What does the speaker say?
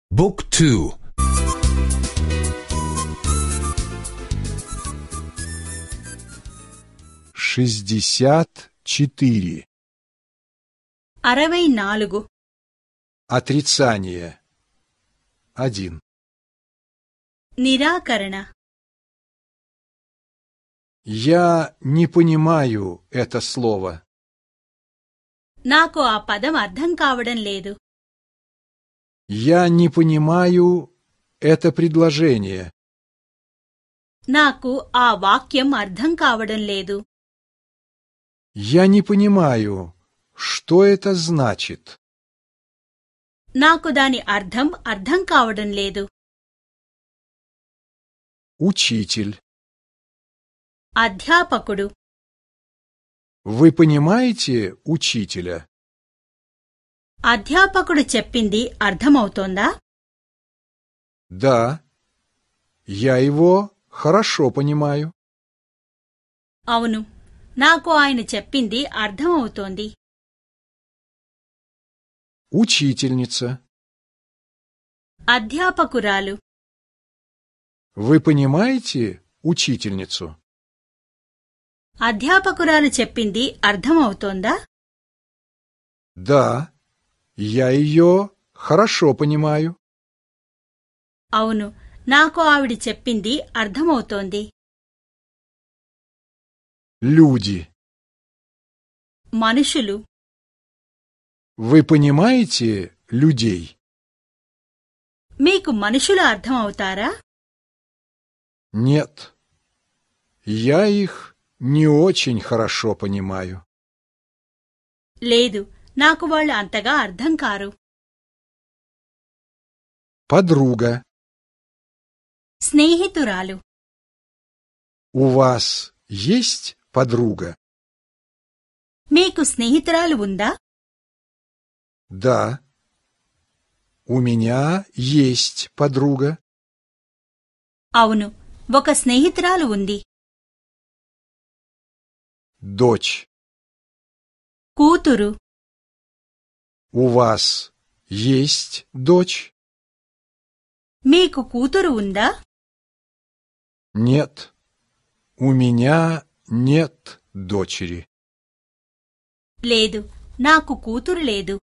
Book 2 64. 64. Отрицание. 1. నిరాకరణ. Я не понимаю это слово. నాకు ఆ పదం అర్థం కావడం లేదు. Я не понимаю это предложение. నాకు ఆ వాక్యం అర్థం కావడం లేదు. Я не понимаю, что это значит. నాకు దాని అర్థం కావడం లేదు. Учитель. అధ్యాపకుడు. Вы понимаете учителя? అధ్యాపకుడు చెప్పింది అర్థమవుతోందా? Да. Я его хорошо понимаю. అవును, నాకు ఆయన చెప్పింది అర్థమవుతోంది. Учительница. అధ్యాపకురాలు. Вы понимаете учительницу? అధ్యాపకురాలు చెప్పింది అర్థమవుతోందా? Да. Я ее хорошо понимаю. అవును, నాకు ఆవిడ చెప్పింది అర్థమవుతోంది. Люди. మనుషులు. Вы понимаете людей? మీకు మనుషులు అర్థమవుతారా? Нет. Я их не очень хорошо понимаю. లేదు, నాకు వాళ్ళు అంతగా అర్థం కారు. Подруга. స్నేహితురాలు. У вас есть подруга? మీకు స్నేహితురాలు ఉందా? Да. У меня есть подруга. అవును, ఒక స్నేహితురాలు ఉంది. Дочь. కూతురు. У вас есть дочь? మీకు కూతురు ఉందా? Нет. У меня нет дочери. లేదు, నాకు కూతురు లేదు.